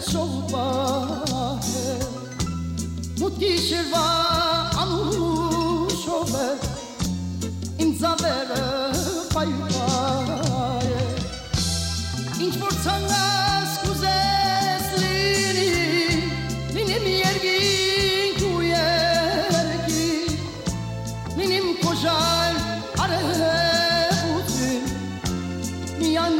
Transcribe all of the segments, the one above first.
շոբահե մուտքի շերվա անուշով է իմ ծավերը պայպայ է ինչ որ ցանաս կուզես լինիմ երկինք ու երկիր լինիմ կոժար արևություն միան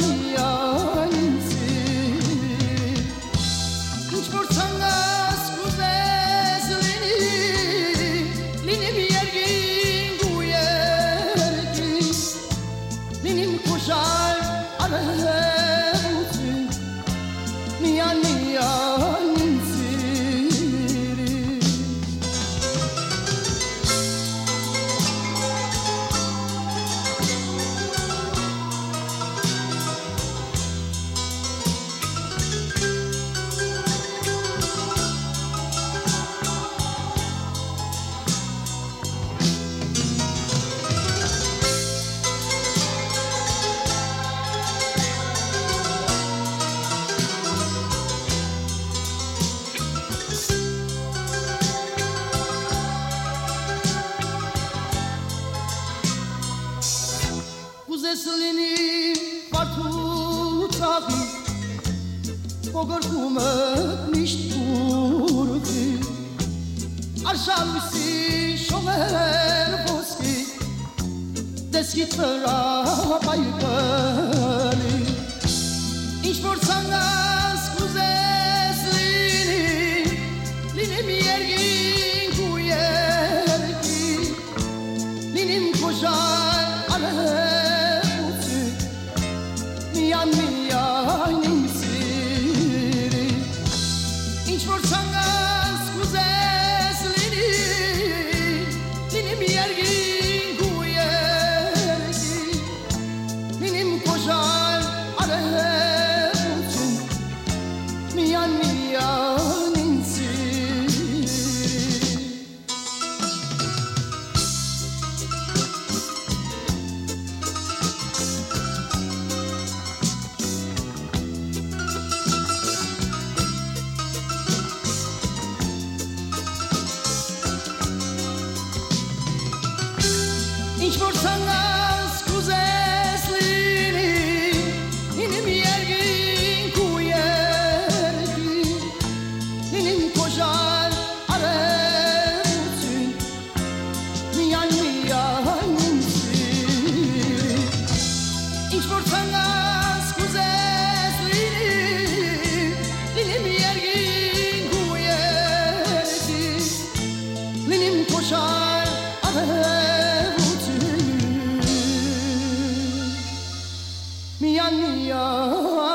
Կողորգումը միշտ կուրվի Արշալույսի շողեր ոսկի Դեսքիտ վրա պայկալի Ինչ որ ցանաս կուզես լինիմ երկինք ու երկիր Լինիմ կոժար արևություն միան ինձ Ինչ որ ցանաս